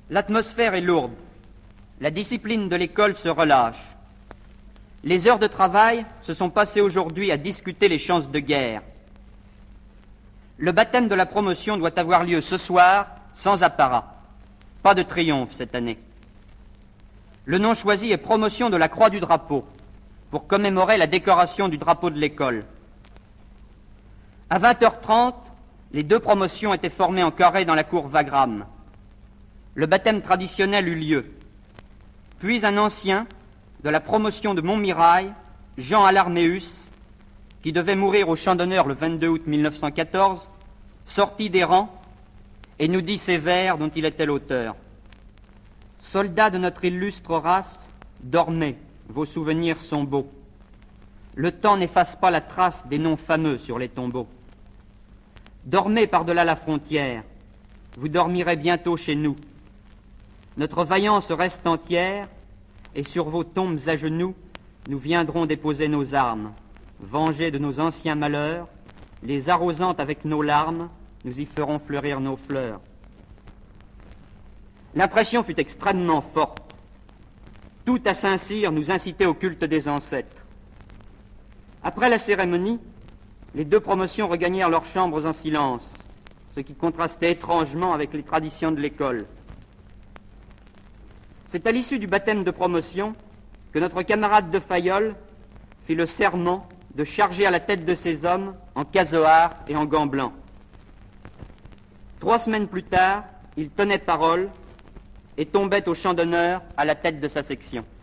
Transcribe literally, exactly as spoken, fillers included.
L'atmosphère est lourde. La discipline de l'école se relâche. Les heures de travail se sont passées aujourd'hui à discuter les chances de guerre. Le baptême de la promotion doit avoir lieu ce soir, sans apparat. Pas de triomphe cette année. Le nom choisi est promotion de la croix du drapeau, pour commémorer la décoration du drapeau de l'école. À vingt heures trente, les deux promotions étaient formées en carré dans la cour Wagram. Le baptême traditionnel eut lieu. Puis un ancien de la promotion de Montmirail, Jean Alarméus, qui devait mourir au champ d'honneur le vingt-deux août mille neuf cent quatorze, sortit des rangs et nous dit ces vers dont il était l'auteur. « Soldats de notre illustre race, dormez, vos souvenirs sont beaux. Le temps n'efface pas la trace des noms fameux sur les tombeaux. Dormez par-delà la frontière, vous dormirez bientôt chez nous. Notre vaillance reste entière, et sur vos tombes à genoux, nous viendrons déposer nos armes, venger de nos anciens malheurs, les arrosant avec nos larmes, nous y ferons fleurir nos fleurs. » L'impression fut extrêmement forte. Tout à Saint-Cyr nous incitait au culte des ancêtres. Après la cérémonie, les deux promotions regagnèrent leurs chambres en silence, ce qui contrastait étrangement avec les traditions de l'école. C'est à l'issue du baptême de promotion que notre camarade de Fayolle fit le serment de charger à la tête de ses hommes en casoar et en gants blancs. Trois semaines plus tard, il tenait parole et tombait au champ d'honneur à la tête de sa section.